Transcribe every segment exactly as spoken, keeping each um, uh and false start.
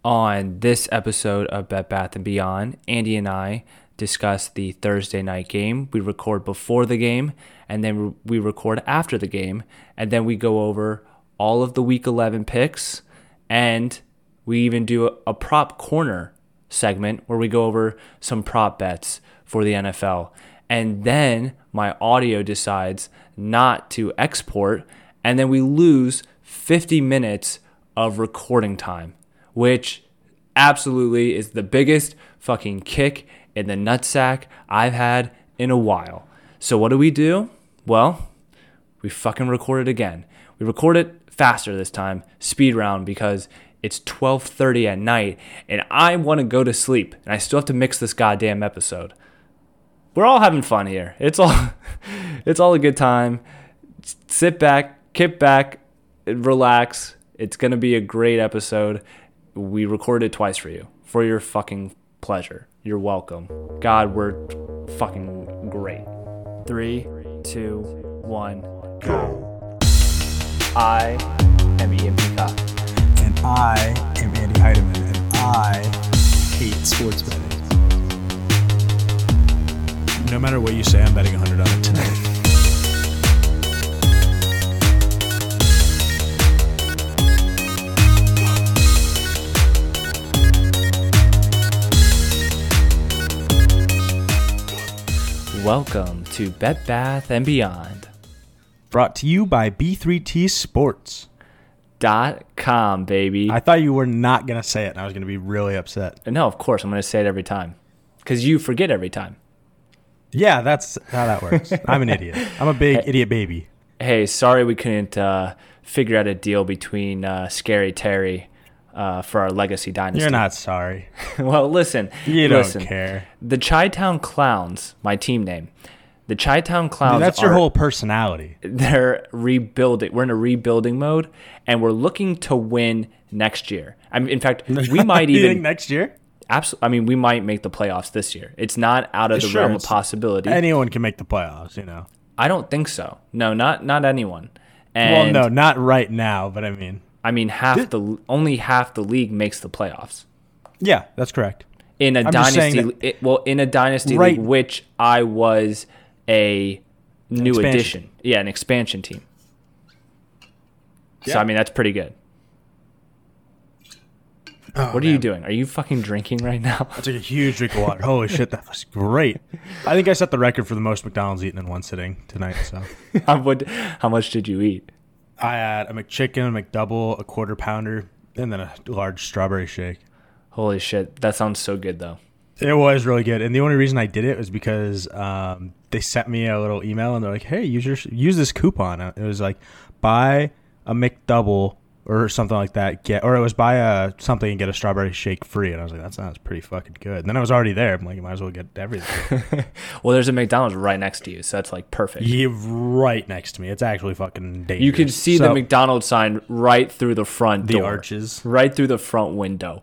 On this episode of Bed Bath and Beyond, Andy and I discuss the Thursday night game. We record before the game, and then we record after the game, and then we go over all of the Week eleven picks, and we even do a, a prop corner segment where we go over some prop bets for the N F L. And then my audio decides not to export, and then we lose fifty minutes of recording time, which absolutely is the biggest fucking kick in the nutsack I've had in a while. So what do we do? Well, we fucking record it again. We record it faster this time, speed round, because it's twelve thirty at night and I want to go to sleep and I still have to mix this goddamn episode. We're all having fun here. It's all it's all a good time. Sit back, kick back, relax. It's going to be a great episode. We recorded twice for you, for your fucking pleasure. You're welcome. God, we're fucking great. Three, two, one, go. I am Ian Peacock. And I am Andy Heidemann. And I hate sports betting. No matter what you say, I'm betting one hundred on it tonight. Welcome to Bed Bath and Beyond. Brought to you by B three T Sports. Dot com, baby. I thought you were not going to say it, and I was going to be really upset. No, of course. I'm going to say it every time. Because you forget every time. Yeah, that's how that works. I'm an idiot. I'm a big hey, idiot baby. Hey, sorry we couldn't uh, figure out a deal between uh, Scary Terry uh, for our Legacy Dynasty. You're not sorry. Well, listen. You listen, don't care. The Chi-Town Clowns, my team name. The Chi-Town Clowns. Dude, that's are, your whole personality. They're rebuilding. We're in a rebuilding mode, and we're looking to win next year. I mean, in fact, we might you even think next year. Absolutely. I mean, we might make the playoffs this year. It's not out of the sure, realm of possibility. Anyone can make the playoffs, you know. I don't think so. No, not not anyone. And well, no, not right now, but I mean. I mean, half This, the only half the league makes the playoffs. Yeah, that's correct. In a I'm just saying dynasty, that, it, well, in a dynasty right, league, which I was a new expansion. addition. Yeah, an expansion team. Yeah. So I mean, that's pretty good. Oh, what are man. you doing? Are you fucking drinking right now? I took a huge drink of water. Holy shit, that was great. I think I set the record for the most McDonald's eaten in one sitting tonight. So, how, would, how much did you eat? I had a McChicken, a McDouble, a quarter pounder, and then a large strawberry shake. Holy shit, that sounds so good though. It was really good, and the only reason I did it was because um, they sent me a little email, and they're like, "Hey, use your use this coupon." It was like, buy a McDouble or something like that, get or it was buy a something and get a strawberry shake free, and I was like, that sounds pretty fucking good. And then I was already there. I'm like, you might as well get everything. Well, there's a McDonald's right next to you, so that's like perfect. Yeah, right next to me. It's actually fucking dangerous. You can see so, the McDonald's sign right through the front the door. arches, right through the front window.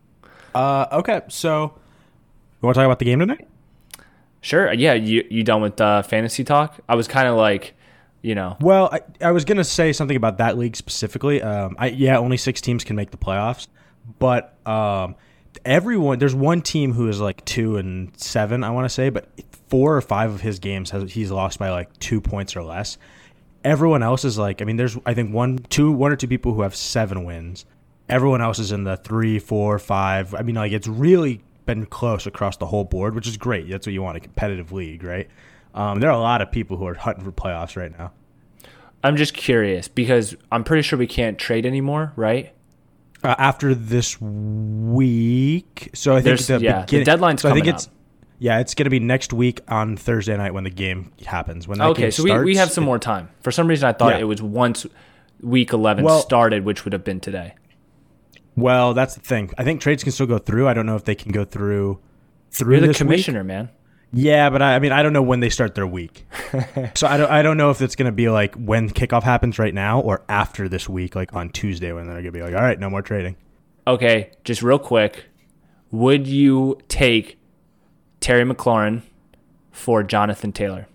Uh, okay, so you want to talk about the game tonight? Sure. Yeah, you you done with uh, fantasy talk? I was kind of like, you know. Well, I, I was gonna say something about that league specifically. Um, I yeah, only six teams can make the playoffs, but um, everyone there's one team who is like two and seven, I want to say, but four or five of his games has he's lost by like two points or less. Everyone else is like, I mean, there's I think one, two, one or two people who have seven wins. Everyone else is in the three, four, five. I mean, like it's really been close across the whole board, which is great. That's what you want, a competitive league, right? Um, there are a lot of people who are hunting for playoffs right now. I'm just curious because I'm pretty sure we can't trade anymore, right? Uh, after this week, so I think There's, the yeah, begin- the deadline's so I coming think it's up. yeah, it's going to be next week on Thursday night when the game happens. When that Okay, game so starts, we, we have some it, more time. For some reason, I thought Yeah. it was once week eleven Well- started, which would have been today. Well, that's the thing. I think trades can still go through. I don't know if they can go through through You're the this commissioner, week. man. Yeah, but I, I mean, I don't know when they start their week. So I don't I don't know if it's going to be like when kickoff happens right now or after this week, like on Tuesday when they're going to be like, all right, no more trading. Okay, just real quick, would you take Terry McLaurin for Jonathan Taylor?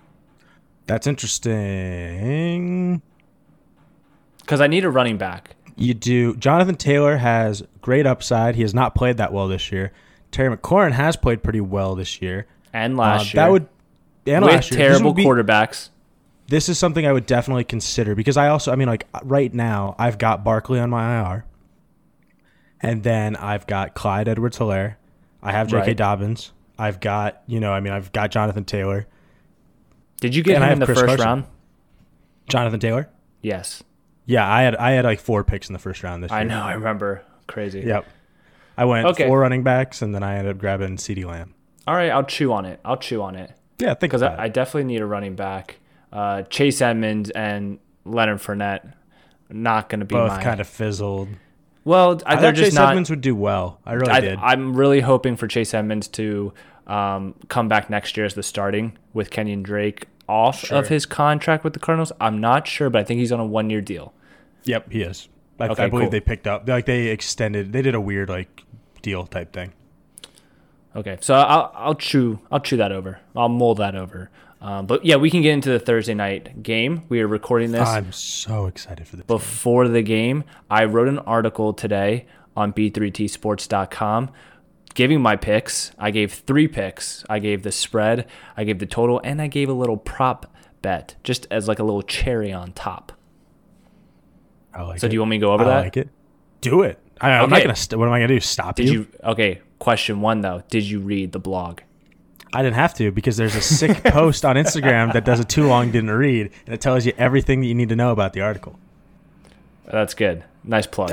That's interesting. Because I need a running back. You do. Jonathan Taylor has great upside. He has not played that well this year. Terry McLaurin has played pretty well this year. And last uh, year. That would and with last year. terrible This would be- quarterbacks. This is something I would definitely consider because I also, I mean, like right now, I've got Barkley on my I R, and then I've got Clyde Edwards-Helaire. I have J K. Right. Dobbins. I've got, you know, I mean, I've got Jonathan Taylor. Did you get And I him in have the Chris first Carson. round? Jonathan Taylor. Yes. Yeah, I had I had like four picks in the first round this year. I know. I remember. Crazy. Yep. I went Okay. four running backs, and then I ended up grabbing CeeDee Lamb. All right. I'll chew on it. I'll chew on it. Yeah, think Because about I, I it. definitely need a running back. Uh, Chase Edmonds and Leonard Fournette not going to be Both my... kind of fizzled. Well, I they're thought just Chase not... Edmonds would do well. I really I, did. I'm really hoping for Chase Edmonds to um, come back next year as the starting with Kenyon Drake off Sure. of his contract with the Cardinals. I'm not sure, but I think he's on a one-year deal. Yep, he is. I, Okay, I believe cool. they picked up, like they extended, they did a weird like deal type thing. Okay, so I'll I'll chew I'll chew that over. I'll mull that over. Um, but yeah, we can get into the Thursday night game. We are recording this I'm so excited for this. before the game. I wrote an article today on B three T sports dot com giving my picks. I gave three picks. I gave the spread, I gave the total, and I gave a little prop bet just as like a little cherry on top. I like So it. do you want me to go over I that? like it. Do it. I, I'm not Okay. gonna. St- what am I gonna do? Stop Did you? you okay, question one though. Did you read the blog? I didn't have to because there's a sick post on Instagram that does it too long, didn't read, and it tells you everything that you need to know about the article. That's good. Nice plug.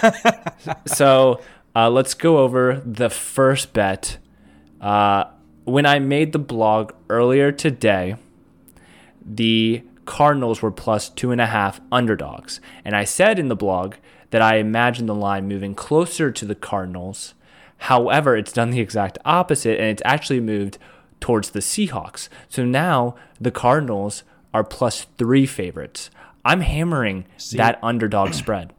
So uh, let's go over the first bet. Uh, when I made the blog earlier today, the Cardinals were plus two and a half underdogs. And I said in the blog that I imagined the line moving closer to the Cardinals. However, it's done the exact opposite, and it's actually moved towards the Seahawks. So now the Cardinals are plus three favorites. I'm hammering See? that underdog spread.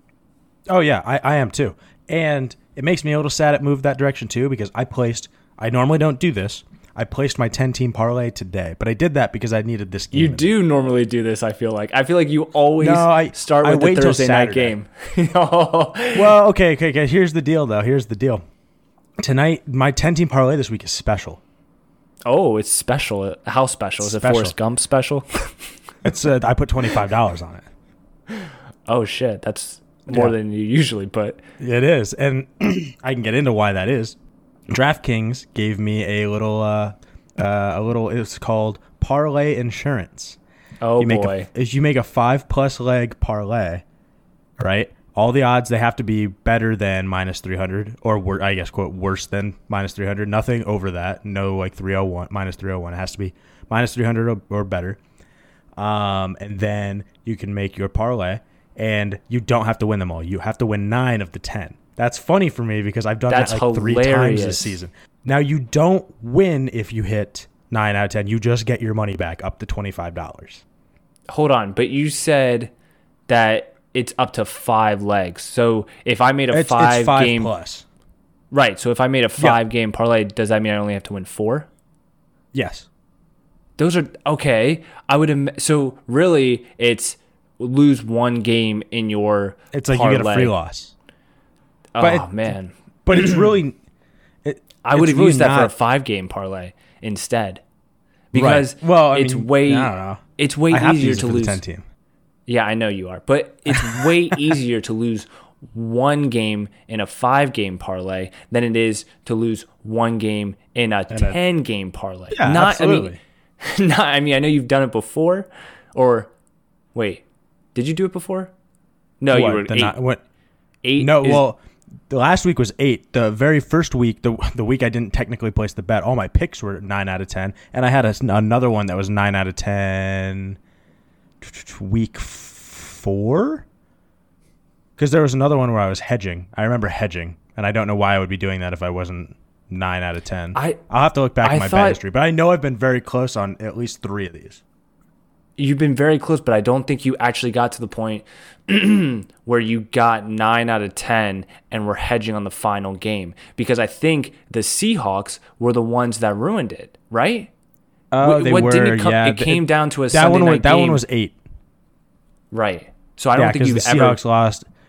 Oh yeah, I, I am too, and it makes me a little sad it moved that direction too because I placed. I normally don't do this. I placed my ten-team parlay today, but I did that because I needed this game. You in do normally do this, I feel like. I feel like you always No, I- start I with wait the till Thursday night Saturday. game. Oh. it. Well, okay, okay, okay. Here's the deal, though. Here's the deal. Tonight, my ten-team parlay this week is special. Oh, it's special. How special? Is Special. it Forrest Gump special? It's uh, I put twenty-five dollars on it. Oh, shit. That's more Yeah. than you usually put. It is, and I can get into why that is. DraftKings gave me a little, uh, uh, a little. It's called parlay insurance. Oh, you make boy. A, is you make a five plus leg parlay, right? All the odds they have to be better than minus three hundred, or wor- I guess quote worse than minus three hundred. Nothing over that. No like three oh one minus three oh one. It has to be minus three hundred or, or better. Um, and then you can make your parlay, and you don't have to win them all. You have to win nine of the ten. That's funny for me because I've done That's that like three times hilarious. this season. Now you don't win if you hit nine out of ten. You just get your money back up to twenty-five dollars. Hold on. But you said that it's up to five legs. So if I made a It's, five, it's five game. plus. Right. So if I made a five game parlay, does that mean I only have to win four? Yes. Those are okay. I would Im- so really it's lose one game in your It's like parlay. you get a free loss. Oh but it- man, But it's really it, I would it's have really used that for a not- five game parlay instead because Right. Well, I it's mean, way I don't know. it's way I have to easier use it to for lose. the ten team. Yeah, I know you are, but it's way easier to lose one game in a five game parlay than it is to lose one game in a a- ten game parlay. Yeah, Not, absolutely. I mean, not, I mean, I know you've done it before, or wait, did you do it before? No, What, you were the eight. ni- what? eight No, is- well, the last week was eight. The very first week, the the week I didn't technically place the bet, all my picks were nine out of ten, and I had a, another one that was nine out of ten. Week four, because there was another one where I was hedging. I remember hedging, and I don't know why I would be doing that if I wasn't nine out of ten. I I'll have to look back I at my thought- bet history, but I know I've been very close on at least three of these. You've been very close, but I don't think you actually got to the point where you got nine out of ten and were hedging on the final game. Because I think the Seahawks were the ones that ruined it, right? Oh, Wh- they what were. didn't it come- yeah, it came down to a that Sunday one. Was, night that game. one was eight. Right. So I don't Yeah, think because you've the ever. Seahawks lost.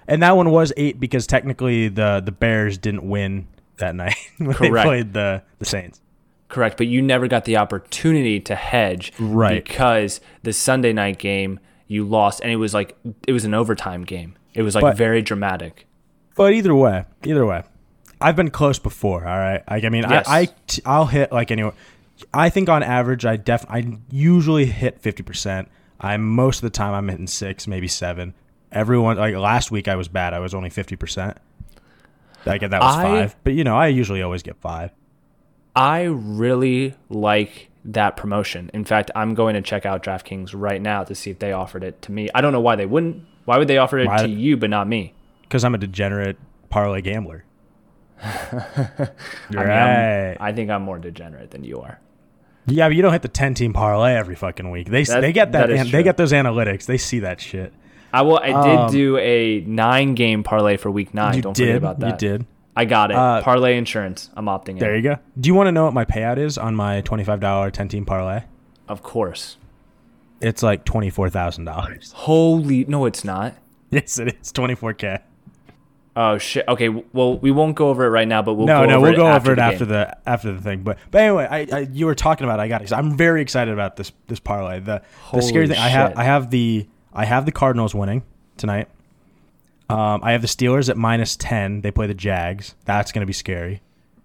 And that one was eight because technically the, the Bears didn't win that night when Correct. they played the, the Saints. Correct, but you never got the opportunity to hedge right. because the Sunday night game you lost, and it was like it was an overtime game. It was like but, very dramatic. But either way, either way, I've been close before. All right, like I mean, yes. I, I I'll hit like anywhere. I think on average, I def I usually hit fifty percent. I most of the time I'm hitting six, maybe seven. Everyone like last week I was bad. I was only fifty percent. Like that was I, five, but you know I usually always get five. I really like that promotion. In fact, I'm going to check out DraftKings right now to see if they offered it to me. I don't know why they wouldn't. Why would they offer it why? to you but not me? Because I'm a degenerate parlay gambler. I mean, right. I think I'm more degenerate than you are. Yeah, but you don't hit the ten-team parlay every fucking week. They that, they get that. that an, they get those analytics. They see that shit. I will. I did um, do a nine-game parlay for week nine. You don't did, forget about that. You did. I got it. Uh, parlay insurance. I'm opting in. There you go. Do you want to know what my payout is on my twenty-five dollars ten-team parlay? Of course. It's like twenty-four thousand dollars. Holy... No, it's not. Yes, it is. twenty-four K. Oh, shit. Okay, well, we won't go over it right now, but we'll no, go no, over we'll it go after over it the after game. the after the thing. But but anyway, I, I you were talking about it, I got it. I'm very excited about this this parlay. The Holy the scary thing shit. I have I have the I have the Cardinals winning tonight. Um, I have the Steelers at minus ten. They play the Jags. That's going to be scary.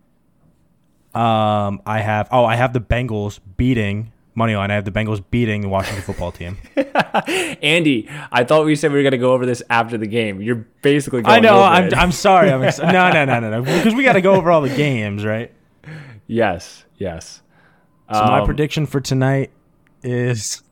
Um, I have oh, I have the Bengals beating money line. I have the Bengals beating the Washington football team. Andy, I thought we said we were going to go over this after the game. You're basically going I know. over I'm it. I'm sorry. I'm ex- no no no no no because we got to go over all the games, right? Yes, yes. So um, my prediction for tonight is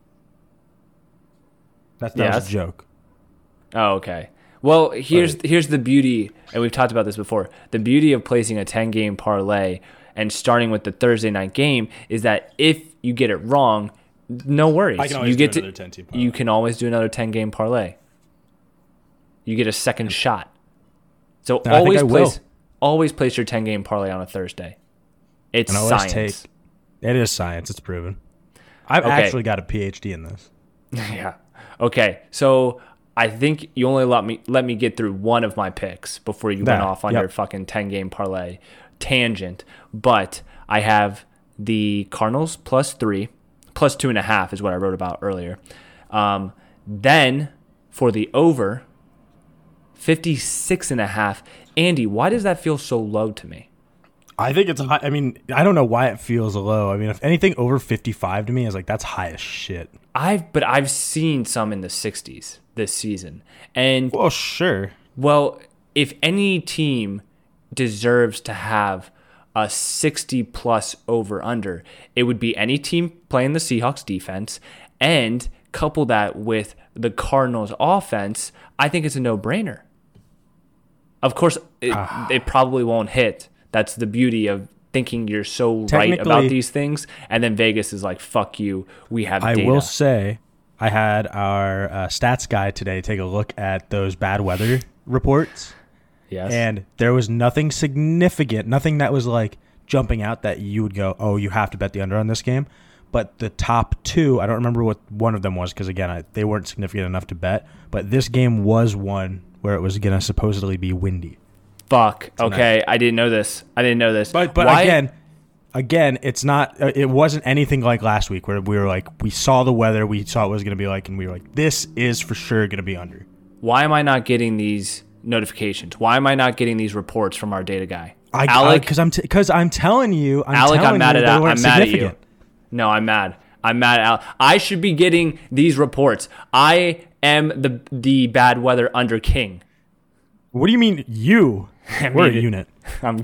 that, that yes. was a joke. Oh, okay. Well, here's right. here's the beauty, and we've talked about this before. The beauty of placing a ten-game parlay and starting with the Thursday night game is that if you get it wrong, no worries. I can always you do get another to, ten-team parlay. You can always do another ten-game parlay. You get a second shot. So and always I think I place will. always place your ten-game parlay on a Thursday. It's and always science. Take, it is science. It's proven. I've okay. actually got a P H D in this. Yeah. Okay. So I think you only let me let me get through one of my picks before you that, went off on yep. your fucking ten-game parlay tangent. But I have the Cardinals plus three, plus two and a half is what I wrote about earlier. Um, then for the over, fifty-six and a half. Andy, why does that feel so low to me? I think it's high. I mean, I don't know why it feels low. I mean, if anything over fifty-five to me is like, that's high as shit. I've but I've seen some in the sixties this season. And well, sure. Well, if any team deserves to have a sixty plus over under, it would be any team playing the Seahawks defense, and couple that with the Cardinals offense, I think it's a no-brainer. Of course, it, uh, it probably won't hit. That's the beauty of thinking you're so right about these things, and then Vegas is like, fuck you, we have I data. will say, I had our uh, stats guy today take a look at those bad weather reports. Yes. And there was nothing significant, nothing that was like jumping out that you would go, oh, you have to bet the under on this game. But the top two, I don't remember what one of them was because, again, I, they weren't significant enough to bet. But this game was one where it was going to supposedly be windy. Fuck. Tonight. Okay, I didn't know this. I didn't know this. But but Why? again, again, it's not. It wasn't anything like last week where we were like, we saw the weather, we saw what it was going to be like, and we were like, this is for sure going to be under. Why am I not getting these notifications? Why am I not getting these reports from our data guy? I Alec, because I'm because t- I'm telling you, I'm Alec, telling I'm mad you at they I'm weren't mad significant. at you. No, I'm mad. I'm mad at Alec. I should be getting these reports. I am the the bad weather under king. What do you mean you? I We're mean, a unit. I'm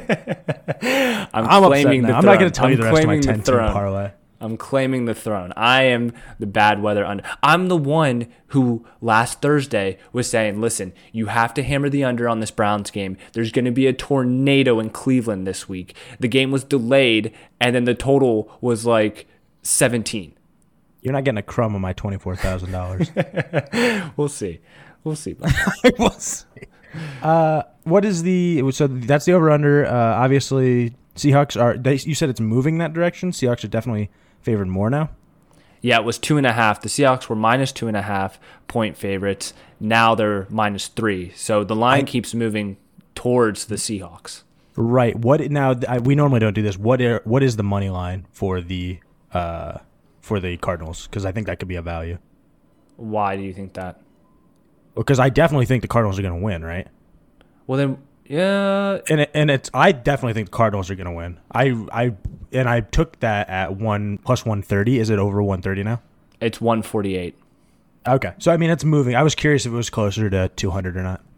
I'm, I'm claiming the now. throne. I'm not going to tell I'm you the rest of my claiming ten the team throne. parlay. I'm claiming the throne. I am the bad weather under. I'm the one who last Thursday was saying, listen, you have to hammer the under on this Browns game. There's going to be a tornado in Cleveland this week. The game was delayed, and then the total was like seventeen. You're not getting a crumb on my twenty-four thousand dollars. We'll see. We'll see. we'll see. Uh, what is the so that's the over under? Uh, obviously, Seahawks are. They, you said it's moving that direction. Seahawks are definitely favored more now. Yeah, it was two and a half. The Seahawks were minus two and a half point favorites. Now they're minus three. So the line I, keeps moving towards the Seahawks. Right. What now? I, we normally don't do this. What are, what is the money line for the uh, for the Cardinals? Because I think that could be a value. Why do you think that? Because I definitely think the Cardinals are going to win. Right. Well then, yeah. And it, and it's I definitely think the Cardinals are going to win. I I and I took that at one plus one thirty. Is it over one thirty now? It's one forty eight. Okay. So I mean, it's moving. I was curious if it was closer to two hundred or not.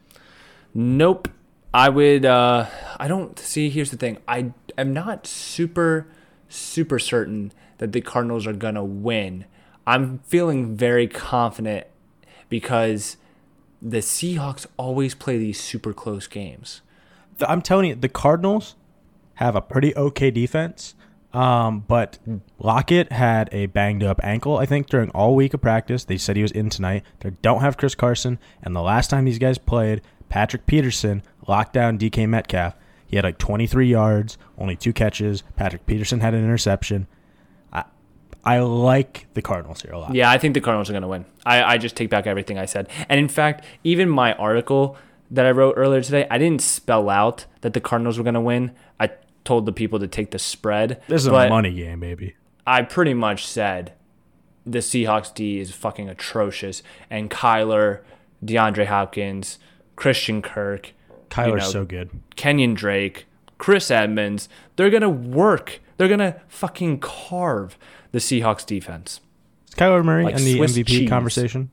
Nope. I would, uh, I don't see, here's the thing. I am not super, super certain that the Cardinals are going to win. I'm feeling very confident because the Seahawks always play these super close games. I'm telling you, the Cardinals have a pretty okay defense, um, but Lockett had a banged up ankle, I think, during all week of practice. They said he was in tonight. They don't have Chris Carson, and the last time these guys played, Patrick Peterson locked down D K Metcalf. He had like twenty-three yards, only two catches. Patrick Peterson had an interception. I I like the Cardinals here a lot. Yeah, I think the Cardinals are going to win. I, I just take back everything I said. And in fact, even my article that I wrote earlier today, I didn't spell out that the Cardinals were going to win. I told the people to take the spread. This is a money game, baby. I pretty much said the Seahawks D is fucking atrocious. And Kyler, DeAndre Hopkins, Christian Kirk, Kyler's you know, so good. Kenyon Drake, Chris Edmonds, they're going to work. They're going to fucking carve the Seahawks defense. Is Kyler Murray like in the Swiss M V P cheese. Conversation?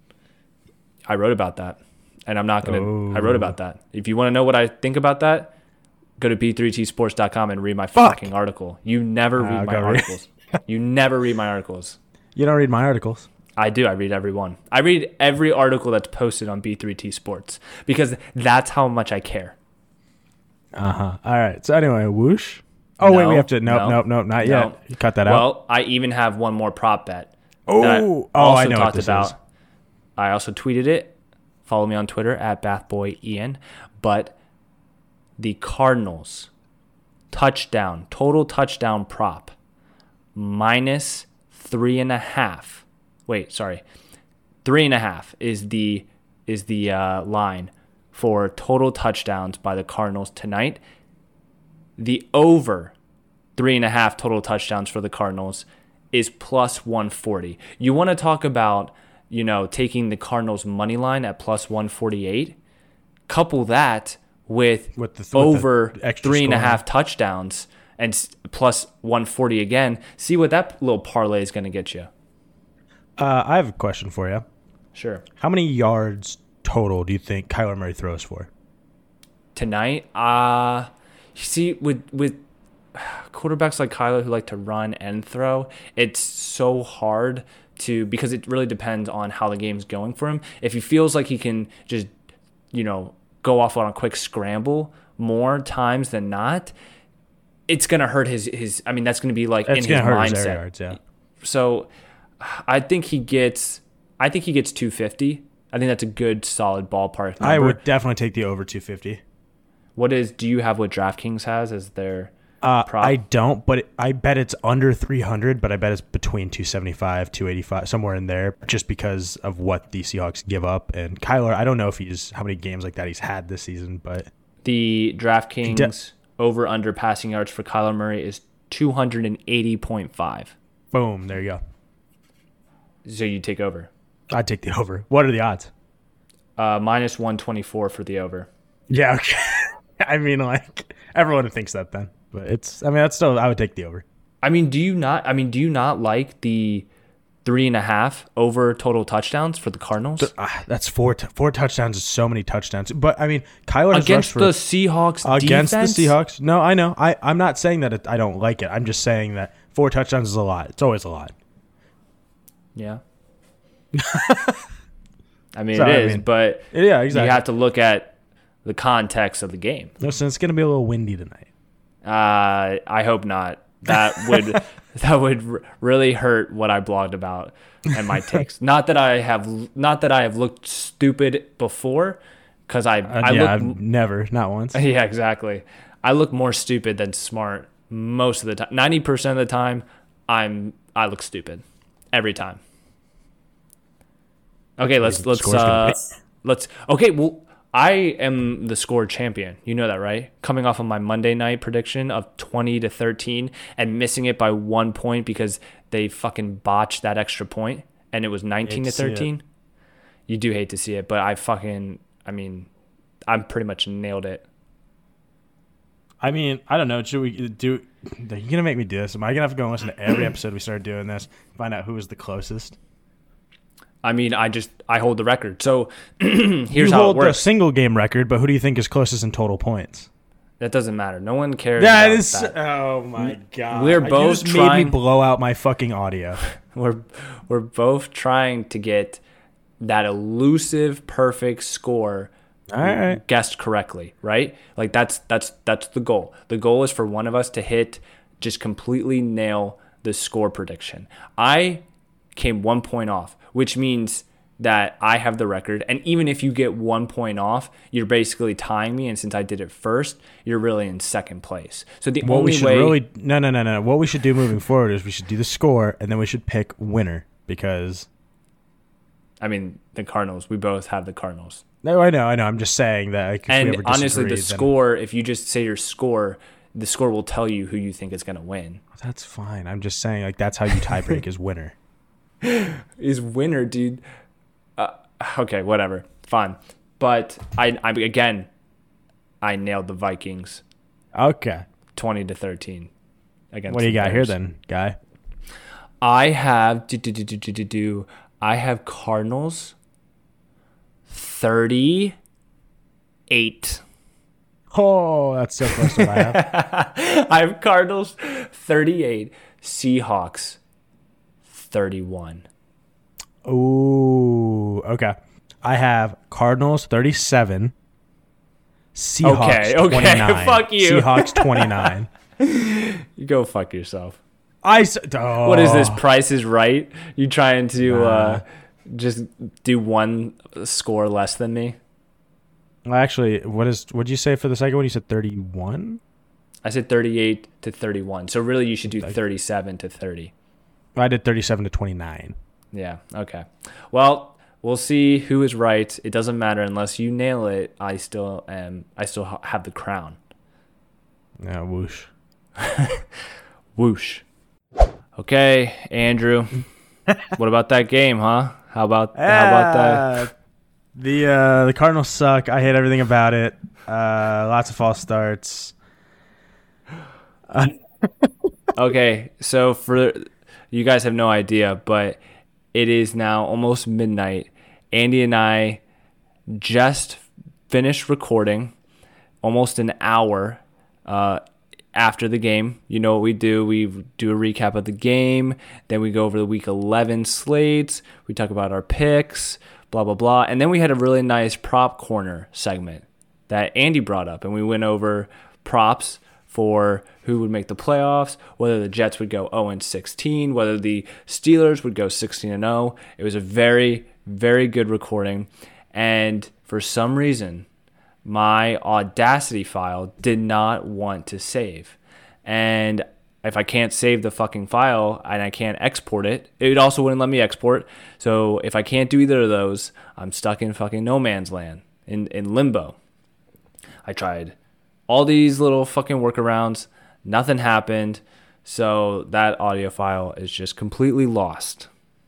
I wrote about that. And I'm not going to, oh. I wrote about that. If you want to know what I think about that, go to b three t sports dot com and read my Fuck. fucking article. You never read I'll my go read- articles. You never read my articles. You don't read my articles. I do. I read every one. I read every article that's posted on B three T Sports because that's how much I care. Uh-huh. All right. So anyway, whoosh. Oh, No, wait, we have to. Nope, no, nope, nope, not no. yet. You cut that out. Well, I even have one more prop bet. Oh, that I oh, also I know what talked this about. is. I also tweeted it. Follow me on Twitter at BathBoyIan. But the Cardinals touchdown, total touchdown prop, minus three and a half. Wait, sorry. Three and a half is the is the uh, line for total touchdowns by the Cardinals tonight. The over three and a half total touchdowns for the Cardinals is plus one forty. You want to talk about, you know, taking the Cardinals money line at plus one forty-eight? Couple that with, With the- with over the extra three and a scoring. half touchdowns and s- plus one forty again. See what that little parlay is going to get you. Uh, I have a question for you. Sure. How many yards total do you think Kyler Murray throws for? Tonight, uh, you see, with with quarterbacks like Kyler who like to run and throw, it's so hard to, because it really depends on how the game's going for him. If he feels like he can just, you know, go off on a quick scramble more times than not, it's going to hurt his, his, I mean, that's going to be like It's in his gonna hurt his mindset. air yards, yeah. So I think he gets, I think he gets two fifty. I think that's a good solid ballpark number. I would definitely take the over two fifty. What is, do you have what DraftKings has as their Uh, prop? I don't, but it, I bet it's under three hundred, but I bet it's between two seventy-five, two eighty-five, somewhere in there, just because of what the Seahawks give up. And Kyler, I don't know if he's, how many games like that he's had this season, but The DraftKings De- over under passing yards for Kyler Murray is two eighty point five. boom, there you go. So you take over. I'd take the over. What are the odds? Uh, minus one twenty-four for the over. Yeah, okay. I mean, like, everyone thinks that then. But it's, I mean, that's still, I would take the over. I mean, do you not? I mean, do you not like the three and a half over total touchdowns for the Cardinals Ah, that's four t- four touchdowns is so many touchdowns. But, I mean, Kyler has against rushed the for, Seahawks? against defense? the Seahawks. No, I know. I, I'm not saying that it, I don't like it. I'm just saying that four touchdowns is a lot. It's always a lot. Yeah. I mean, So, it I is, mean, but Yeah, exactly. you have to look at the context of the game. Listen, it's going to be a little windy tonight. Uh, I hope not. That would that would r- really hurt what I blogged about and my takes. Not that I have not that I have looked stupid before, because I Uh, I yeah, look I've never, not once. yeah exactly. I look more stupid than smart most of the time. Ninety percent of the time, I'm I look stupid, every time. Okay, let's let's Score's gonna uh, pick. let's. Okay, well, I am the score champion. You know that, right? Coming off of my Monday night prediction of twenty to thirteen and missing it by one point because they fucking botched that extra point, and it was nineteen to to see it. thirteen. You do hate to see it, but I fucking, I mean, I'm pretty much nailed it. I mean, I don't know. Should we do? Are you gonna make me do this? Am I gonna have to go and listen to every episode we started doing this? Find out who was the closest. I mean, I just I hold the record. So here's you how hold it the works. single game record, but who do you think is closest in total points? That doesn't matter. No one cares. That about is. that. Oh my god. We're You both just trying- made me blow out my fucking audio. We're we're both trying to get that elusive perfect score All right. guessed correctly, right? Like that's that's that's the goal. The goal is for one of us to hit, just completely nail the score prediction. I came one point off, which means that I have the record. And even if you get one point off, you're basically tying me. And since I did it first, you're really in second place. So the What only we should way, really no no no no. What we should do moving forward is we should do the score and then we should pick winner because. I mean, the Cardinals. We both have the Cardinals. No, I know, I know. I'm just saying that. Like, if we And ever honestly, the disagree, then- score, if you just say your score, the score will tell you who you think is going to win. That's fine. I'm just saying, like, that's how you tiebreak is winner. Is winner, dude. Uh, okay, whatever. Fine. But I, I again, I nailed the Vikings Okay. twenty to thirteen against What do you the got here Bears. then, guy? I have do do do do do do do. I have Cardinals thirty-eight. Oh, that's so close to what I have. I have Cardinals thirty-eight, Seahawks thirty-one. Ooh, okay. I have Cardinals thirty-seven, Seahawks Okay, okay, twenty-nine. fuck you. Seahawks twenty-nine. You go fuck yourself. I s- oh. What is this? Price is Right? You trying to Nah. uh, just do one score less than me? Well, actually, what is? What did you say for the second one? You said thirty-one. I said thirty-eight to thirty-one. So really, you should do thirty-seven to thirty. I did thirty-seven to twenty-nine. Yeah. Okay. Well, we'll see who is right. It doesn't matter unless you nail it. I still am. I still ha- have the crown. Yeah, whoosh. Whoosh. Okay, Andrew. What about that game, huh? How about how about that? Uh, The uh, the Cardinals suck. I hate everything about it. Uh, lots of false starts. Uh, Okay, so for you guys have no idea, but it is now almost midnight. Andy and I just finished recording almost an hour uh, after the game. You know what we do? We do a recap of the game. Then we go over the week eleven slates. We talk about our picks, blah, blah, blah. And then we had a really nice prop corner segment that Andy brought up. And we went over props for who would make the playoffs, whether the Jets would go oh and sixteen, whether the Steelers would go sixteen and oh. It was a very, very good recording. And for some reason, my Audacity file did not want to save. And if I can't save the fucking file and I can't export it, it also wouldn't let me export. So if I can't do either of those, I'm stuck in fucking no man's land, in, in limbo. I tried all these little fucking workarounds. Nothing happened. So that audio file is just completely lost.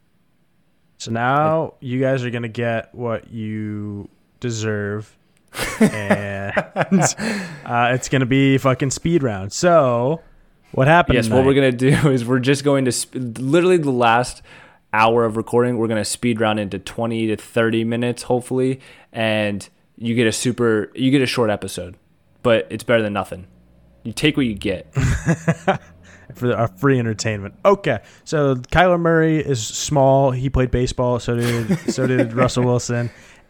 so now you guys are gonna get what you deserve, and uh, it's gonna be fucking speed round. So what happened? Yes, what we're going to do is we're just going to, sp- literally the last hour of recording, we're going to speed round into twenty to thirty minutes, hopefully. And you get a super, you get a short episode, but it's better than nothing. You take what you get. for our free entertainment. Okay, so Kyler Murray is small. He played baseball. So did so did Russell Wilson,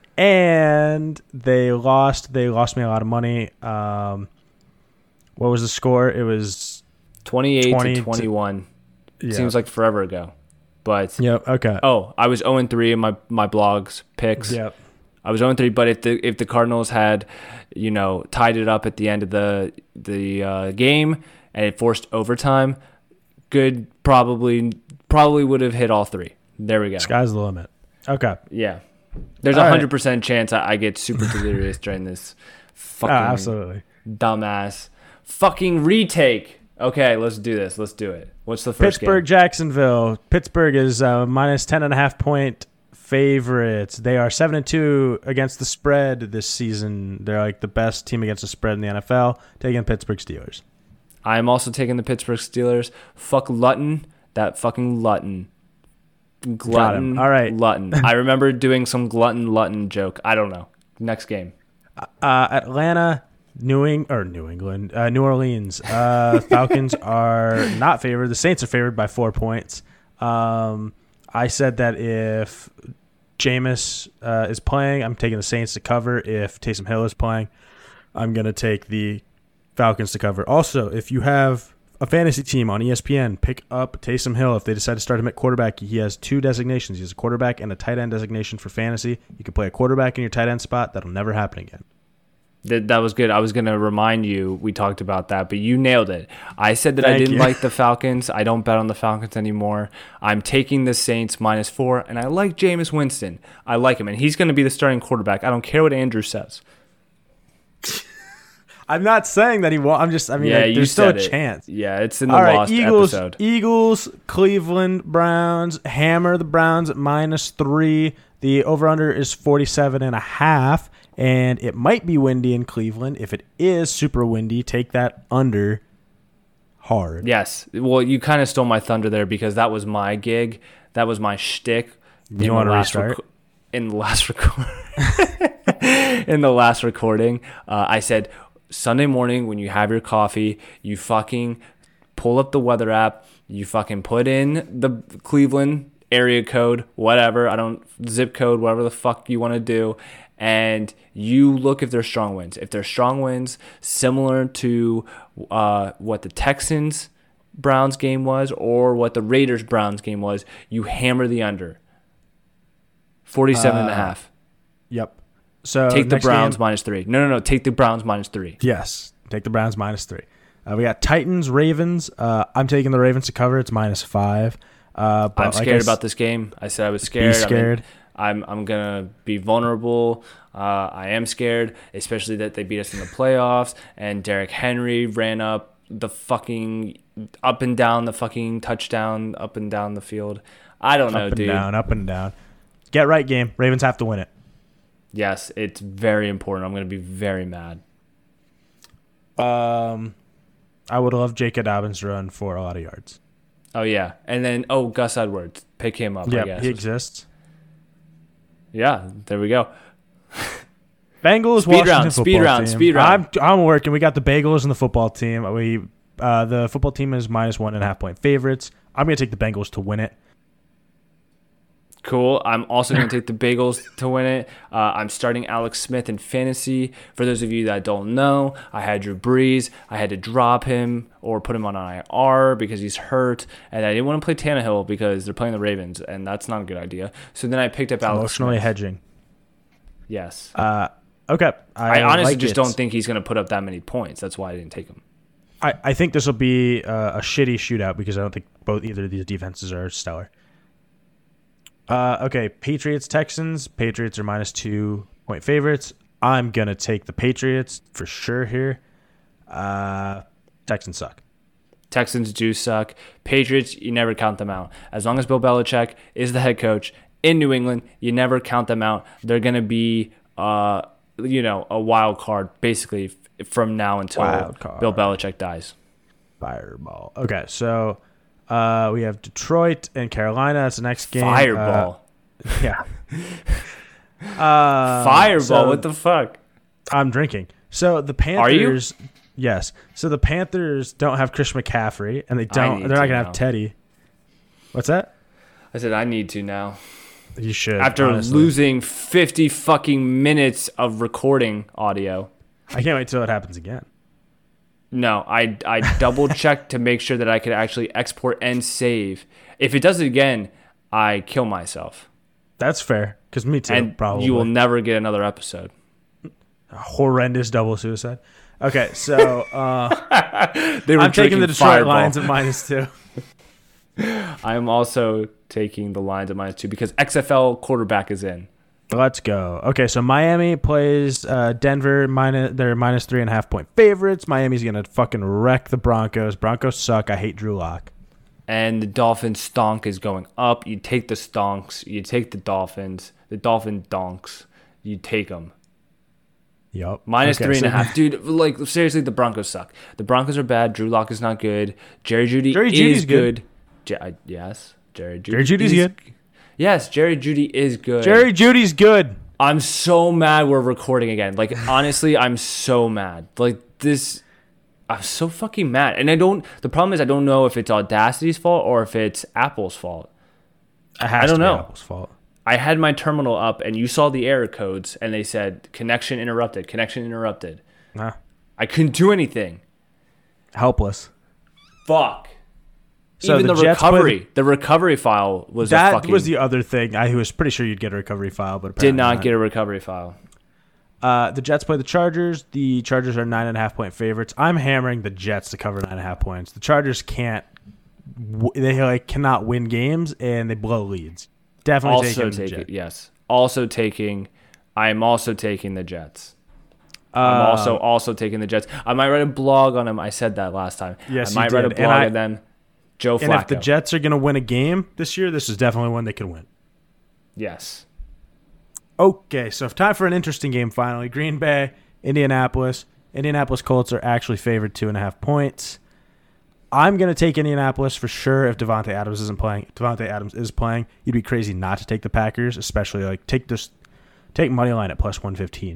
and they lost. They lost me a lot of money. Um, what was the score? It was twenty-eight twenty to to- twenty-one. yeah. Seems like forever ago. But, Yep. Okay. oh, I was oh and three in my, my blogs picks. Yep. I was oh and three, but if the if the Cardinals had, you know, tied it up at the end of the the uh, game and it forced overtime, good probably probably would have hit all three. There we go. Sky's the limit. Okay. Yeah. There's a All right. one hundred percent chance I, I get super delirious during this fucking Oh, absolutely. dumbass fucking retake. Okay, let's do this. Let's do it. What's the first Pittsburgh, game? Jacksonville. Pittsburgh is uh, minus ten and a half point favorites. They are seven and two against the spread this season. They're like the best team against the spread in the N F L. Taking Pittsburgh Steelers. I'm also taking the Pittsburgh Steelers. Fuck Lutton. That fucking Lutton. Glutton. All right. Lutton. I remember doing some Glutton Lutton joke. I don't know. Next game. Uh, Atlanta, New Eng- or New England, uh, New Orleans. Uh, Falcons are not favored. The Saints are favored by four points. Um, I said that if Jameis uh, is playing, I'm taking the Saints to cover. If Taysom Hill is playing, I'm going to take the Falcons to cover. Also, if you have a fantasy team on E S P N, pick up Taysom Hill. If they decide to start him at quarterback, he has two designations. He has a quarterback and a tight end designation for fantasy. You can play a quarterback in your tight end spot. That'll never happen again. That that was good. I was going to remind you, we talked about that, but you nailed it. I said that Thank I didn't you. like the Falcons. I don't bet on the Falcons anymore. I'm taking the Saints minus four, and I like Jameis Winston. I like him, and he's going to be the starting quarterback. I don't care what Andrew says. I'm not saying that he won't. I'm just, I mean, Yeah, like, you there's still a said it. chance. Yeah, it's in the All right, lost Eagles, episode. Eagles, Cleveland Browns, hammer the Browns at minus three. The over-under is forty-seven and a half, and it might be windy in Cleveland. If it is super windy, take that under hard. Yes. Well, you kind of stole my thunder there because that was my gig. That was my shtick. You in want the to last restart? reco- in the last record. in the last recording, uh, I said Sunday morning when you have your coffee, you fucking pull up the weather app. You fucking put in the Cleveland area code, whatever. I don't zip code, whatever the fuck you want to do. And you look if there's strong winds. If there's strong winds, similar to uh, what the Texans Browns game was or what the Raiders Browns game was, you hammer the under. forty-seven and a half. Yep. So Take the next Browns game- minus three. No, no, no. Take the Browns minus three. Yes, take the Browns minus three. Uh, we got Titans, Ravens. Uh, I'm taking the Ravens to cover. It's minus five. Uh, but I'm like scared I s- about this game. I said I was scared. scared. I mean, I'm I'm gonna be vulnerable. Uh, I am scared, especially that they beat us in the playoffs and Derrick Henry ran up the fucking up and down the fucking touchdown up and down the field. I don't know, up and dude. down, up and down. Get right game. Ravens have to win it. Yes, it's very important. I'm gonna be very mad. Um, I would love J K. Dobbins to run for a lot of yards. Oh yeah, and then oh Gus Edwards, pick him up. I Yeah, guess. he exists. Yeah, there we go. Bengals, Speed Washington round, football speed round, team. speed round. I'm I'm working. We got the Bagels and the football team. We uh, the football team is minus one and a half point favorites. I'm gonna take the Bengals to win it. Cool. I'm also going to take the Bagels to win it. Uh, I'm starting Alex Smith in fantasy. For those of you that don't know, I had Drew Brees. I had to drop him or put him on I R because he's hurt. And I didn't want to play Tannehill because they're playing the Ravens, and that's not a good idea. So then I picked up Alex Emotionally Smith. hedging. Yes. Uh, okay. I, I honestly like just it. don't think he's going to put up that many points. That's why I didn't take him. I, I think this will be uh, a shitty shootout because I don't think both either of these defenses are stellar. Uh, okay, Patriots, Texans. Patriots are minus two point favorites. I'm going to take the Patriots for sure here. Uh, Texans suck. Texans do suck. Patriots, you never count them out. As long as Bill Belichick is the head coach in New England, you never count them out. They're going to be, uh, you know, a wild card basically f- from now until Wild card. Bill Belichick dies. Fireball. Okay, so uh, we have Detroit and Carolina. That's the next game. Fireball. Uh, yeah. uh, Fireball. so What the fuck? I'm drinking. So the Panthers. Yes. So the Panthers don't have Chris McCaffrey, and they don't. need They're not to gonna now. have Teddy. What's that? I said I need to now. You should. After honestly. losing fifty fucking minutes of recording audio. I can't wait till it happens again. No, I, I double checked to make sure that I could actually export and save. If it does it again, I kill myself. That's fair. Because me too. And probably. you will never get another episode. A horrendous double suicide. Okay, so uh, They were I'm taking drinking the Detroit Fireball. Lions at minus two. I'm also taking the Lions at minus two because X F L quarterback is in. Let's go. Okay, so Miami plays uh, Denver. Minus, they're minus three and a half point favorites. Miami's going to fucking wreck the Broncos. Broncos suck. I hate Drew Lock. And the Dolphins stonk is going up. You take the stonks. You take the Dolphins. The Dolphin donks. You take them. Yep. Minus okay, three and so a half. Dude, like, seriously, the Broncos suck. The Broncos are bad. Drew Lock is not good. Jerry Jeudy Jerry is Judy's good. good. Je- I, yes. Jerry Jeudy Jerry Judy's is, good. Yes, Jerry Jeudy is good. Jerry Judy's good. I'm so mad we're recording again. Like, honestly, I'm so mad. Like, this... I'm so fucking mad. And I don't... The problem is I don't know if it's Audacity's fault or if it's Apple's fault. It has I don't to be know. Apple's fault. I had my terminal up and you saw the error codes and they said connection interrupted, connection interrupted. Nah. I couldn't do anything. Helpless. Fuck. So Even the the, Jets recovery, played- the recovery file was That a fucking, was the other thing. I was pretty sure you'd get a recovery file, but did apparently not get a recovery file. Uh, the Jets play the Chargers. The Chargers are nine and a half point favorites. I'm hammering the Jets to cover nine and a half points. The Chargers can't. w- They like cannot win games and they blow leads. Definitely Also taking the taking, Jets. yes. Also taking, I am also taking the Jets. Uh, I'm also also taking the Jets. I might write a blog on them. I said that last time. Yes, I might you write a did. blog And I- on them. Joe Flacco. And if the Jets are going to win a game this year, this is definitely one they can win. Yes. Okay, so time for an interesting game finally. Green Bay, Indianapolis. Indianapolis Colts are actually favored two and a half points. I'm going to take Indianapolis for sure if Devontae Adams isn't playing. If Devontae Adams is playing, you'd be crazy not to take the Packers, especially like take this, take money line at plus one fifteen.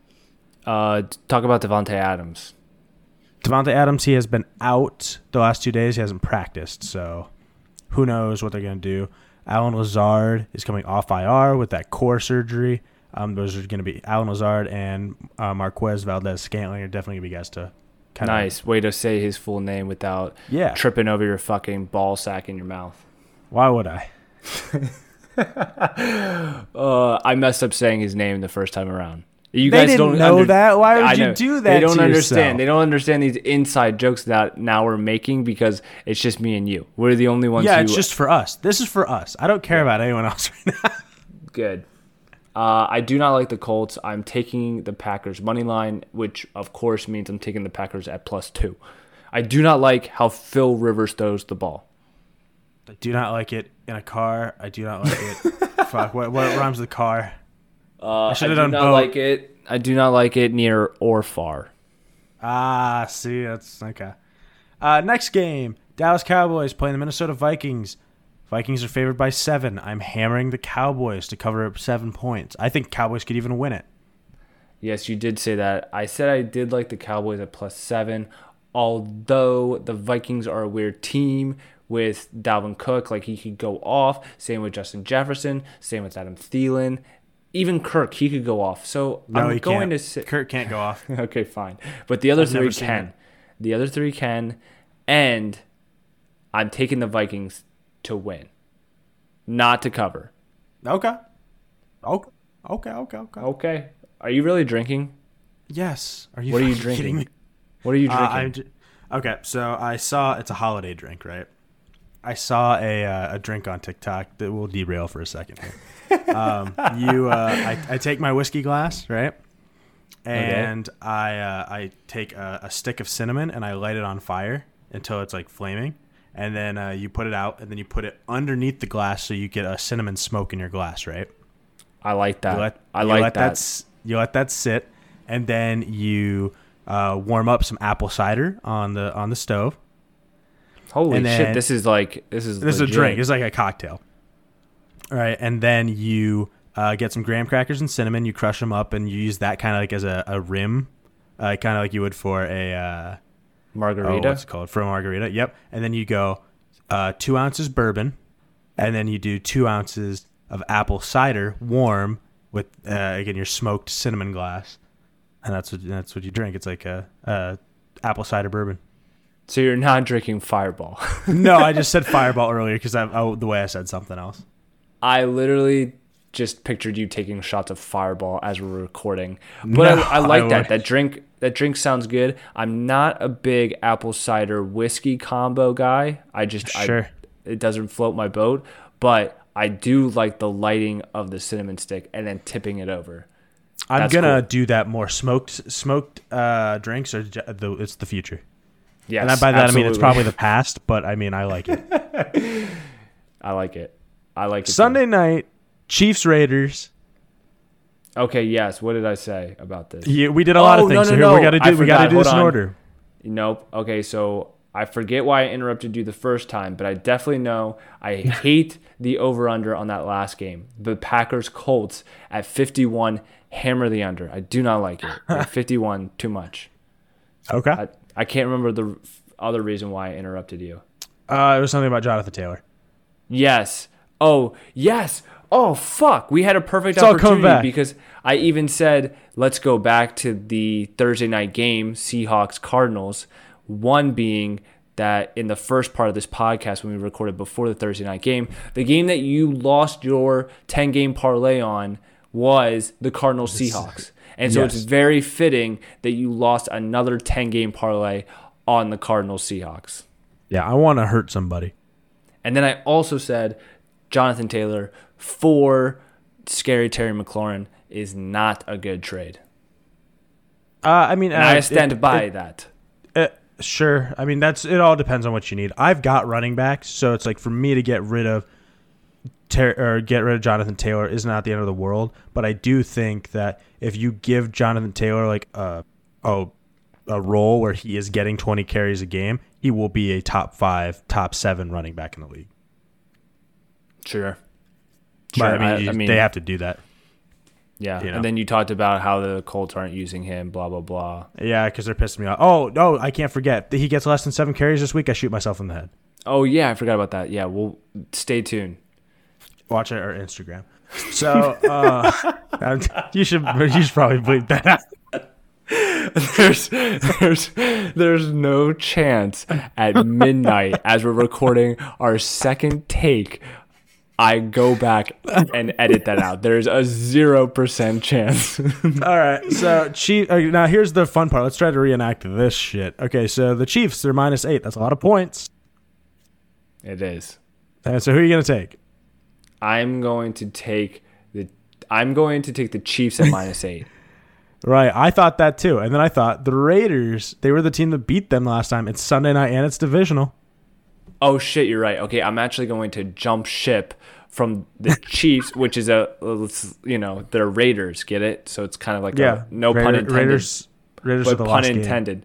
Uh, talk about Devontae Adams. Devontae Adams, he has been out the last two days. He hasn't practiced, so who knows what they're going to do. Alan Lazard is coming off I R with that core surgery. Um, those are going to be Alan Lazard and uh, Marquez Valdez-Scantling are definitely going to be guys to kind of... Nice way to say his full name without Yeah. tripping over your fucking ball sack in your mouth. Why would I? uh, I messed up saying his name the first time around. You They guys didn't don't know under- that. Why would I you know. do that They don't to understand. yourself? They don't understand these inside jokes that now we're making because it's just me and you. We're the only ones Yeah, who... it's just for us. This is for us. I don't care about anyone else right now. Good. Uh, I do not like the Colts. I'm taking the Packers money line, which of course means I'm taking the Packers at plus two. I do not like how Phil Rivers throws the ball. I do not like it in a car. I do not like it. Fuck, what, what rhymes with car? Uh, I should do have done not both. like it. I do not like it near or far. Ah, see, that's okay. Uh, next game, Dallas Cowboys playing the Minnesota Vikings. Vikings are favored by seven. I'm hammering the Cowboys to cover up seven points. I think Cowboys could even win it. Yes, you did say that. I said I did like the Cowboys at plus seven, although the Vikings are a weird team with Dalvin Cook. Like, he could go off. Same with Justin Jefferson. Same with Adam Thielen. Even Kirk, he could go off. So No, I'm he going can't. to sit. Kurt can't go off. Okay, fine. But the other I've three never seen can. it. The other three can. And I'm taking the Vikings to win, not to cover. Okay. Okay. Okay. Okay. Okay. Okay. Are you really drinking? Yes. Are you? What are you fucking drinking? kidding me? What are you Uh, drinking? I'm j- okay, so I saw it's a holiday drink, right? I saw a uh, a drink on TikTok that will derail for a second here. um, you, uh, I, I take my whiskey glass, right, and okay. I uh, I take a, a stick of cinnamon and I light it on fire until it's like flaming, and then uh, you put it out, and then you put it underneath the glass so you get a cinnamon smoke in your glass, right? I like that. You let, I you like let that. s- You let that sit, and then you uh, warm up some apple cider on the on the stove. Holy and shit! then- This is like this is This legit. is a drink. It's like a cocktail. All right, and then you uh, get some graham crackers and cinnamon. You crush them up, and you use that kind of like as a, a rim, uh, kind of like you would for a uh, margarita. Oh, what's it called? For a margarita. Yep. And then you go uh, two ounces bourbon, and then you do two ounces of apple cider, warm with uh, again your smoked cinnamon glass, and that's what that's what you drink. It's like a, a apple cider bourbon. So you're not drinking Fireball. No, I just said Fireball earlier because I, I the way I said something else. I literally just pictured you taking shots of Fireball as we're recording. But No, I, I like I that. would- That drink that drink sounds good. I'm not a big apple cider whiskey combo guy. I just Sure. it doesn't float my boat, but I do like the lighting of the cinnamon stick and then tipping it over. I'm That's gonna cool. do that more. Smoked smoked uh, drinks are j- the it's the future. Yes, and by that absolutely. I mean it's probably the past, but I mean I like it. I like it. I like it. Sunday too. night, Chiefs Raiders. Okay, yes. What did I say about this? Yeah, we did a lot Oh, of things. no, so no, here no. we got to I do we got to forgot. do this Hold in on. order. Nope. Okay, so I forget why I interrupted you the first time, but I definitely know I hate the over-under on that last game. The Packers-Colts at fifty-one, hammer the under. I do not like it. At fifty-one, too much. Okay. I, I can't remember the other reason why I interrupted you. Uh, it was something about Jonathan Taylor. Yes. Oh, yes. Oh, fuck. We had a perfect It's all coming opportunity back. because I even said, let's go back to the Thursday night game, Seahawks-Cardinals. One being that in the first part of this podcast when we recorded before the Thursday night game, the game that you lost your ten-game parlay on was the Cardinals-Seahawks. And so Yes. it's very fitting that you lost another ten-game parlay on the Cardinals-Seahawks. Yeah, I want to hurt somebody. And then I also said Jonathan Taylor for Scary Terry McLaurin is not a good trade. Uh, I mean, And uh, I stand it- by it- that. Uh, sure. I mean, that's it. All depends on what you need. I've got running backs, so it's like for me to get rid of Ter- or get rid of Jonathan Taylor is not the end of the world. But I do think that if you give Jonathan Taylor like a a, a role where he is getting twenty carries a game, he will be a top five, top seven running back in the league. Sure. But, Sure. I mean, you- they have to do that. yeah. you know. And then you talked about how the Colts aren't using him, blah, blah, blah. Yeah, because they're pissing me off. Oh no, I can't forget. He gets less than seven carries this week. I shoot myself in the head. Oh, yeah. I forgot about that. Yeah. Well, stay tuned. Watch it or Instagram. So uh, you should you should probably bleep that out. there's, there's, there's no chance at midnight as we're recording our second take I go back and edit that out. There's a zero percent chance. All right, so Chief. Uh, now here's the fun part. Let's try to reenact this shit. Okay, so the Chiefs they're minus eight. That's a lot of points. It is. And so who are you gonna take? I'm going to take the. I'm going to take the Chiefs at minus eight. Right, I thought that too, and then I thought the Raiders. They were the team that beat them last time. It's Sunday night and it's divisional. Oh shit, you're right. Okay, I'm actually going to jump ship from the Chiefs, which is a, you know, they're Raiders. Get it? So it's kind of like Yeah, a, no Raider- pun intended. Raiders. Raiders are but the pun last game. intended.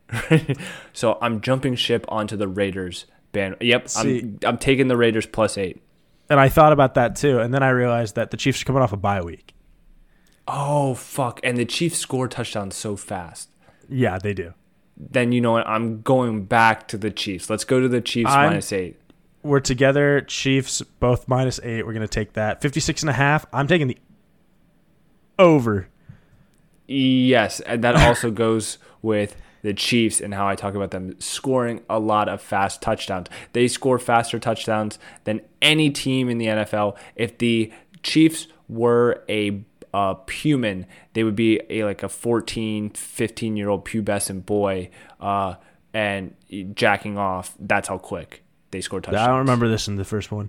So I'm jumping ship onto the Raiders band. Yep, See- I'm I'm taking the Raiders plus eight. And I thought about that too, and then I realized that the Chiefs are coming off a bye week. Oh fuck! And the Chiefs score touchdowns so fast. Yeah, they do. Then you know what? I'm going back to the Chiefs. Let's go to the Chiefs I'm- minus eight. We're together. Chiefs both minus eight. We're gonna take that fifty-six and a half. I'm taking the over. Yes, and that also goes with the Chiefs and how I talk about them scoring a lot of fast touchdowns. They score faster touchdowns than any team in the N F L. If the Chiefs were a uh, human, they would be a like a fourteen, fifteen-year-old pubescent boy uh, and jacking off. That's how quick they score touchdowns. I don't remember this in the first one.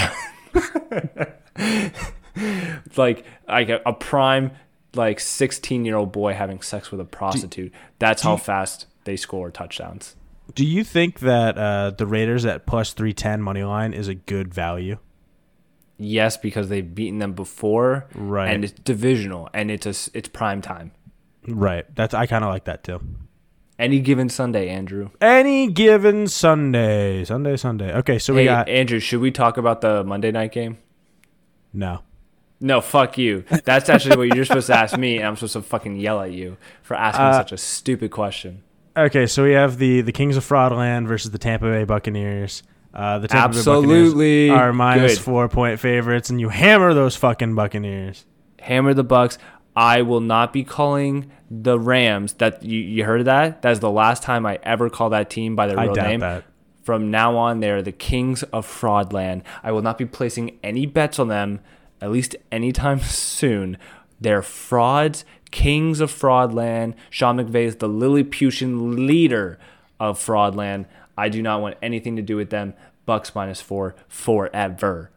like like a, a prime like sixteen-year-old boy having sex with a prostitute. That's how fast they score touchdowns. Do you think that uh, the Raiders at plus three ten money line is a good value? Yes, because they've beaten them before, Right. and it's divisional, and it's a, it's prime time. Right. That's I kind of like that too. Any given Sunday, Andrew. Any given Sunday, Sunday, Sunday. Okay, so we Hey, got Andrew, should we talk about the Monday night game? no. No, fuck you. That's actually what you're supposed to ask me, and I'm supposed to fucking yell at you for asking Uh, such a stupid question. Okay, so we have the the Kings of Fraudland versus the Tampa Bay Buccaneers. Uh, the Tampa Absolutely Bay Buccaneers are minus good. four point favorites, and you hammer those fucking Buccaneers. Hammer the Bucks. I will not be calling the Rams. That you, you heard of that? That's the last time I ever call that team by their I real doubt name. that. From now on, they're the Kings of Fraudland. I will not be placing any bets on them, at least anytime soon. They're frauds, Kings of Fraudland. Sean McVay is the Lilliputian leader of Fraudland. I do not want anything to do with them. Bucks minus four forever.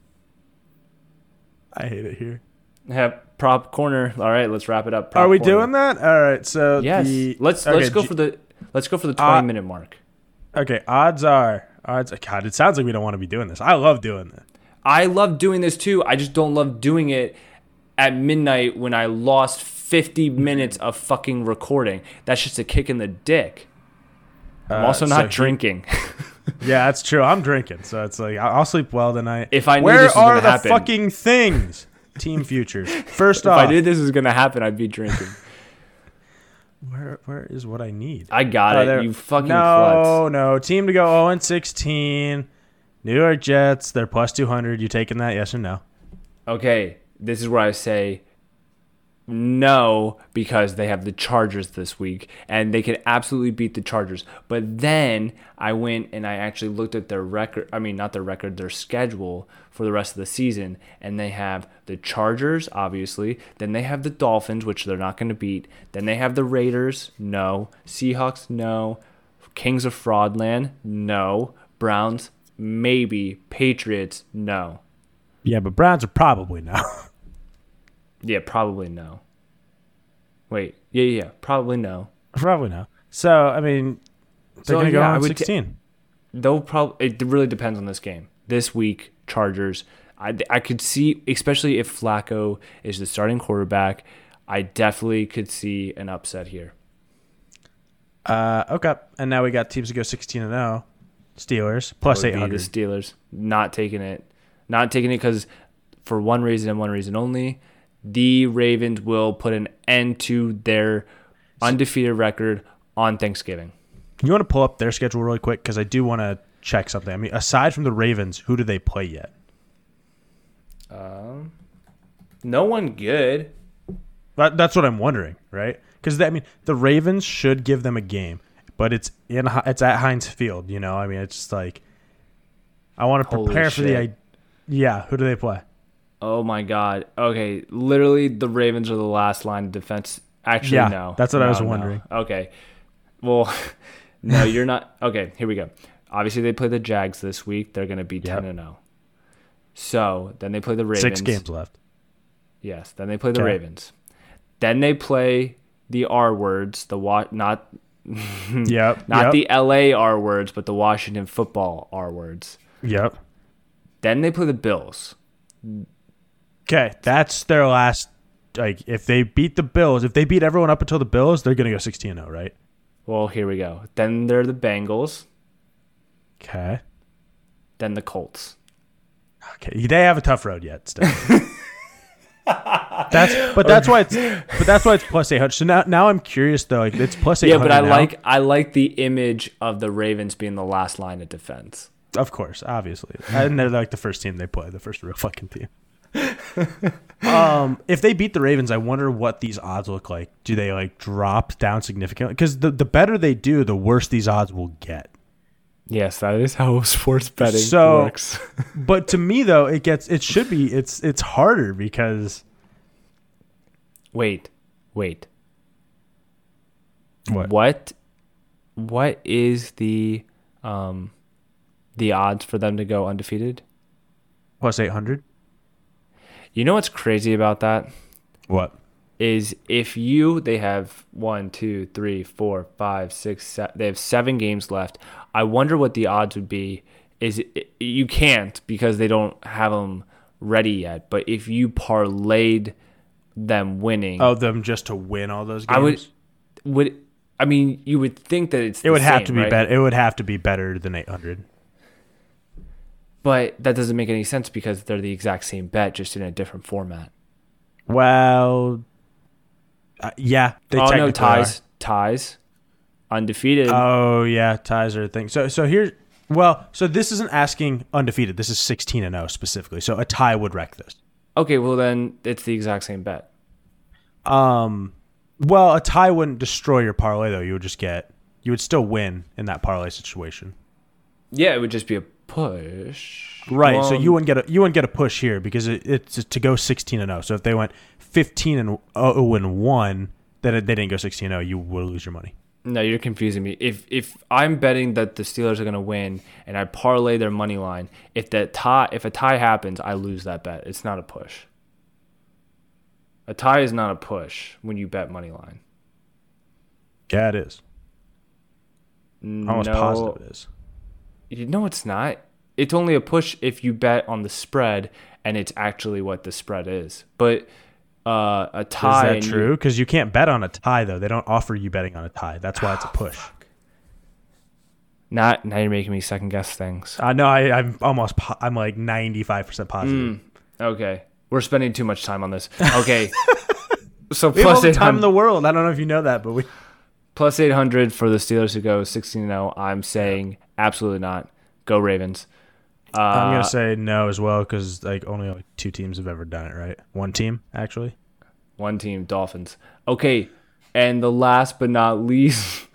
I hate it here. Have prop corner. All right, let's wrap it up. Prop Are we corner. doing that? All right. So Yes. the, let's okay, let's go G- for the let's go for the twenty uh, minute mark. Okay. Odds are odds. God, it sounds like we don't want to be doing this. I love doing this. I love doing this too. I just don't love doing it at midnight when I lost fifty minutes of fucking recording. That's just a kick in the dick. I'm Uh, also so not he- drinking. Yeah, that's true. I'm drinking, so it's like I- I'll sleep well tonight. If I knew Where this was are gonna the happen- fucking things? Team futures. First If off, I knew this was gonna happen, I'd be drinking. where where is what I need? I got Oh, it. there- You fucking no, klutz. no. Team to go oh and sixteen. New York Jets. They're plus two hundred. You taking that? Yes or no? Okay, this is where I say no, because they have the Chargers this week and they can absolutely beat the Chargers. But then I went and I actually looked at their record. I mean, not their record, their schedule for the rest of the season. And they have the Chargers, obviously. Then they have the Dolphins, which they're not going to beat. Then they have the Raiders. No. Seahawks. No. Kings of Fraudland. No. Browns. Maybe. Patriots. No. Yeah, but Browns are probably no. Yeah, probably no. Wait, yeah, yeah, yeah, probably no. Probably no. So I mean, they're So, gonna go yeah, I on would t- sixteen. They'll probably. It really depends on this game. This week, Chargers. I I could see, especially if Flacco is the starting quarterback, I definitely could see an upset here. Uh, okay, and now we got teams to go sixteen and zero. Steelers plus Would eight be hundred. The Steelers not taking it, not taking it because for one reason and one reason only, the Ravens will put an end to their undefeated record on Thanksgiving. You want to pull up their schedule really quick because I do want to check something. I mean, aside from the Ravens, who do they play yet? Um, no one good. That, that's what I'm wondering, right? Because I mean, the Ravens should give them a game, but it's in it's at Heinz Field. You know, I mean, it's just like I want to Holy prepare for the. shit. I- Yeah, who do they play? Oh my God. Okay, literally the Ravens are the last line of defense. Actually, Yeah, no. that's what I No, was no. wondering. Okay. Well, no, you're not. Okay, here we go. Obviously, they play the Jags this week. They're going to be Yep. ten and oh. So then they play the Ravens. Six games left. Yes. Then they play the Okay. Ravens. Then they play the R words. The wa- not Yep. not yep, the L A R words, but the Washington football R words. Yep. Then they play the Bills. Okay, that's their last. Like, if they beat the Bills, if they beat everyone up until the Bills, they're gonna go sixteen and zero, right? Well, here we go. Then they're the Bengals. Okay. Then the Colts. Okay, they have a tough road yet. Still. that's but that's why it's but that's why it's plus eight hundred. So now now I'm curious though. Like, it's plus eight Yeah, hundred. but I now. like I like the image of the Ravens being the last line of defense. Of course, obviously, and they're like the first team they play, the first real fucking team. um, if they beat the Ravens, I wonder what these odds look like. Do they like drop down significantly? Because the the better they do, the worse these odds will get. Yes, that is how sports betting So- works. But to me though, it gets it should be it's it's harder because Wait, wait. what? What what is the um the odds for them to go undefeated? Plus eight hundred. You know what's crazy about that? What? Is if you they have one, two, three, four, five, six, seven, they have seven games left. I wonder what the odds would be. Is it, you can't because they don't have them ready yet. But if you parlayed them winning, Oh, them just to win all those games. I would would I mean you would think that it's It the would have same, to be right? better. It would have to be better than eight hundred. But that doesn't make any sense because they're the exact same bet, just in a different format. Well, uh, yeah, they oh no, technically ties, ties, undefeated. are. Oh yeah, ties are a thing. So so here, well, so this isn't asking undefeated. This is sixteen and zero specifically. So a tie would wreck this. okay, well then it's the exact same bet. Um, well, a tie wouldn't destroy your parlay though. You would just get, you would still win in that parlay situation. Yeah, it would just be a push. Right. so Um, you wouldn't get a you wouldn't get a push here because it, it's to go sixteen and zero. So if they went fifteen and zero and one, then they didn't go sixteen and zero. You would lose your money. No, you're confusing me. If if I'm betting that the Steelers are going to win and I parlay their money line, if that tie if a tie happens, I lose that bet. It's not a push. A tie is not a push when you bet money line. Yeah, it is. I'm almost no, positive it is. You know it's not. It's only a push if you bet on the spread and it's actually what the spread is. But uh, a tie. Is that true? Because you can't bet on a tie, though. They don't offer you betting on a tie. That's why it's a push. Not now. You're making me second guess things. I uh, know. I, I'm almost. Po- I'm like ninety-five percent positive. Mm, okay, we're spending too much time on this. Okay, so we plus have all the eight time in hundred. the world. I don't know if you know that, but we Plus eight hundred for the Steelers to go sixteen and oh. I'm saying absolutely not. Go Ravens. Uh, I'm gonna say no as well because like only like two teams have ever done it, right? One team actually. One team, Dolphins. Okay, and the last but not least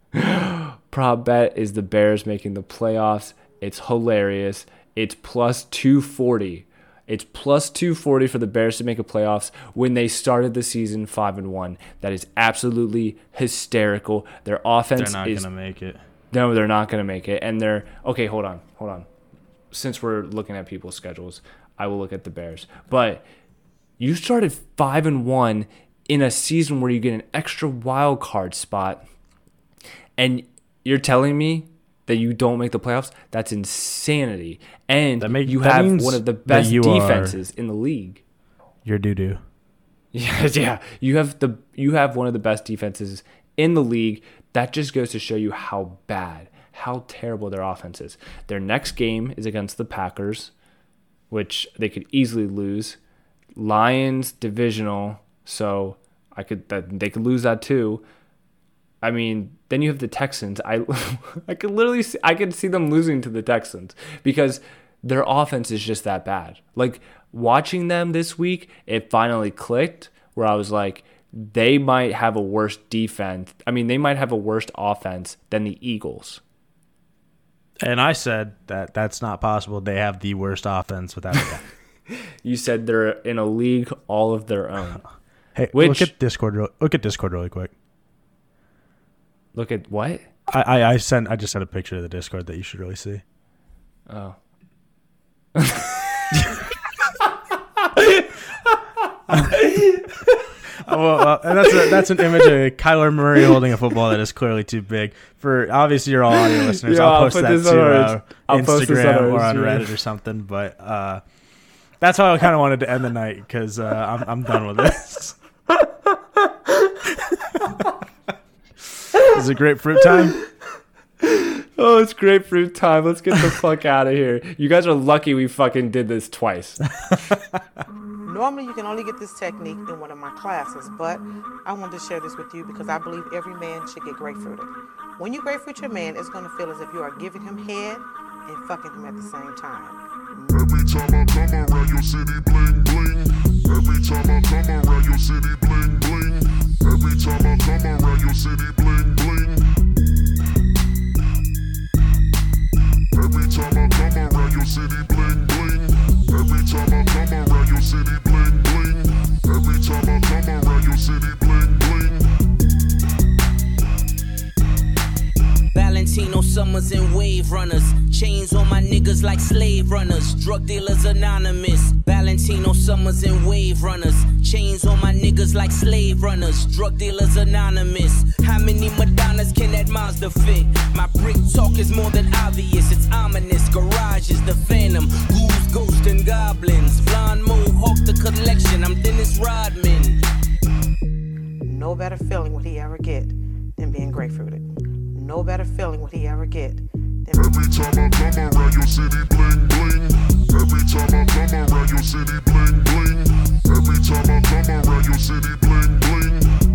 prop bet is the Bears making the playoffs. It's hilarious. It's plus two forty. It's plus two forty for the Bears to make a playoffs when they started the season five and one. That is absolutely hysterical. Their offense They're not is gonna make it. No, they're not going to make it. And they're okay, hold on. Hold on. Since we're looking at people's schedules, I will look at the Bears. But you started five and one in a season where you get an extra wild card spot, and you're telling me that you don't make the playoffs? That's insanity. And That make- you that have means one of the that best you are- defenses in the league. You're doo doo. Yeah, yeah. You have the you have one of the best defenses in the league. That just goes to show you how bad, how terrible their offense is. Their next game is against the Packers, which they could easily lose. Lions divisional, so I could that they could lose that too. I mean, then you have the Texans. I I could literally see, I could see them losing to the Texans because their offense is just that bad. Like watching them this week, it finally clicked where I was like, they might have a worse defense. I mean, they might have a worse offense than the Eagles. And I said that that's not possible. They have the worst offense without a doubt. You said they're in a league all of their own. Hey, Which- look at Discord. real- Look at Discord really quick. Look at what? I, I I sent. I just sent a picture of the Discord that you should really see. Oh. Oh, well, uh, and that's a, that's an image of Kyler Murray holding a football that is clearly too big. For obviously your all audio listeners, Yeah, I'll I'll post put that this to on our- uh, I'll post this on our Instagram or on Instagram. Reddit or something. But uh, that's how I kind of wanted to end the night because uh, I'm I'm done with this. Is it grapefruit time? Oh, it's grapefruit time. Let's get the fuck out of here. You guys are lucky we fucking did this twice. Normally, you can only get this technique in one of my classes, but I wanted to share this with you because I believe every man should get grapefruited. When you grapefruit your man, it's going to feel as if you are giving him head and fucking him at the same time. Every time I come around your city, bling bling. Every time I come around your city, bling bling. Every time I come around your city, bling bling. Every time I come around your city, bling bling. Every time I come around your city, bling bling. Every time I come around your city, bling bling. Valentino Summers and Wave Runners. Chains on my niggas like slave runners. Drug dealers anonymous. Valentino Summers and Wave Runners. Chains on my niggas like slave runners. Drug dealers anonymous. How many Madonnas can that Mazda fit? My brick talk is more than obvious. It's ominous. Garage is the phantom. Ghouls, ghosts, and goblins. Blonde mohawk the collection. I'm Dennis Rodman. No better feeling would he ever get than being grapefruited. No better feeling would he ever get than Every time I come around your city, bling bling. Every time I come around your city, bling bling. Every time I come around your city, bling bling.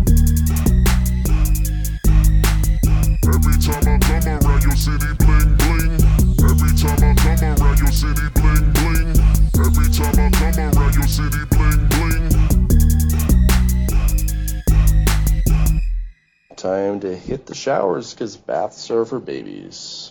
Every time I come around your city, bling bling. Every time I come around your city, bling bling. Every time I come around your city, bling bling. Time to hit the showers because baths are for babies.